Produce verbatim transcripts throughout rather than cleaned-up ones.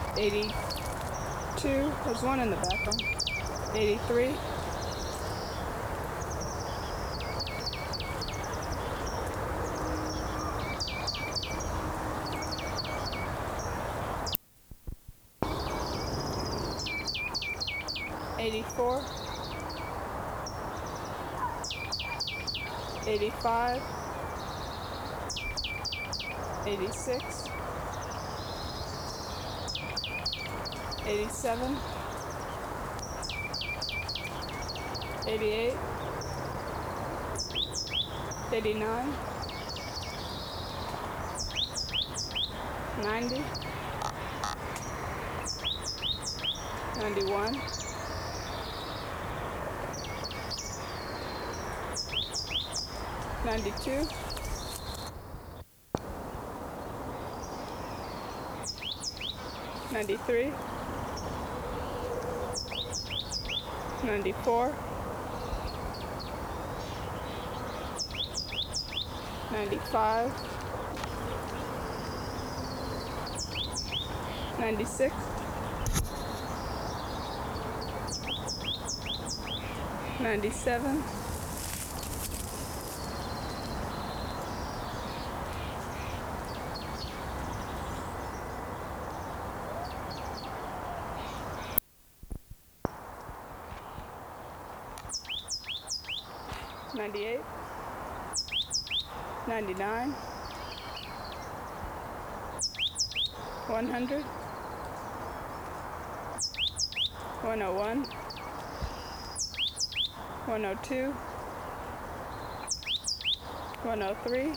eighty-two, there's one in the background. eighty-three. eighty-four. eighty-five. eighty-six. eighty-seven. eighty-eight. eighty-nine. ninety. ninety-one. ninety-two. ninety-three. ninety-four. ninety-five. ninety-six. ninety-seven. ninety-eight. ninety-nine. one hundred. one oh one. one oh two. one oh three.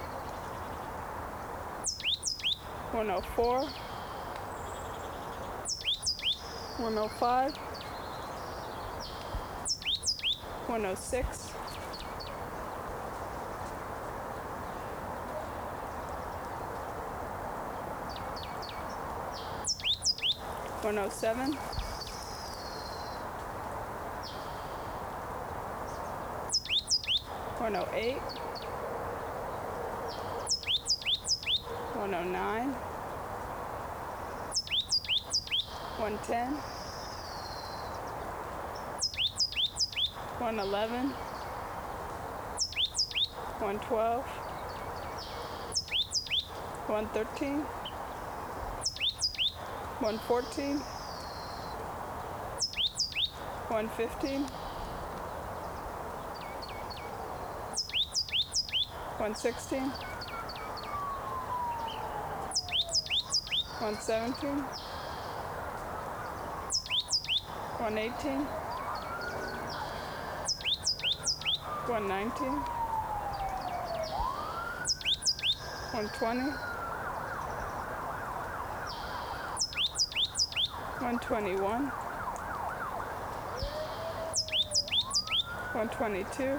one oh four. one oh five. one oh six. one oh seven. one oh eight. one oh nine. one ten. one eleven. one twelve. one thirteen. one fourteen. one fifteen. one sixteen. one seventeen. one eighteen. one nineteen. one twenty. one twenty-one. one twenty-two.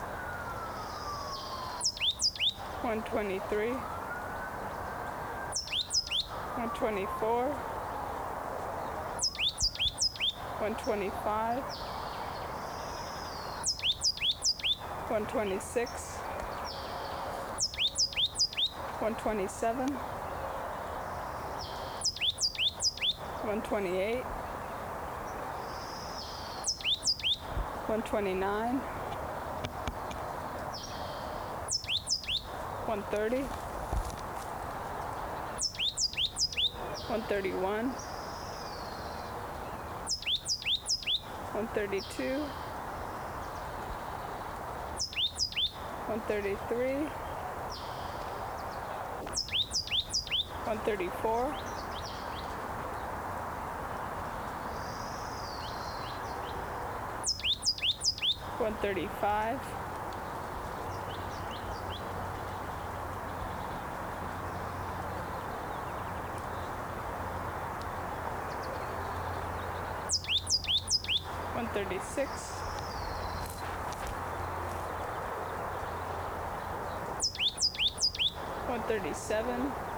one twenty-three. one twenty-four. one twenty-five. one twenty-six. one twenty-seven. one twenty-eight. one twenty-nine. one thirty. one thirty-one. one thirty-two. one thirty-three. one thirty-four. one thirty-five. one thirty-six. one thirty-seven.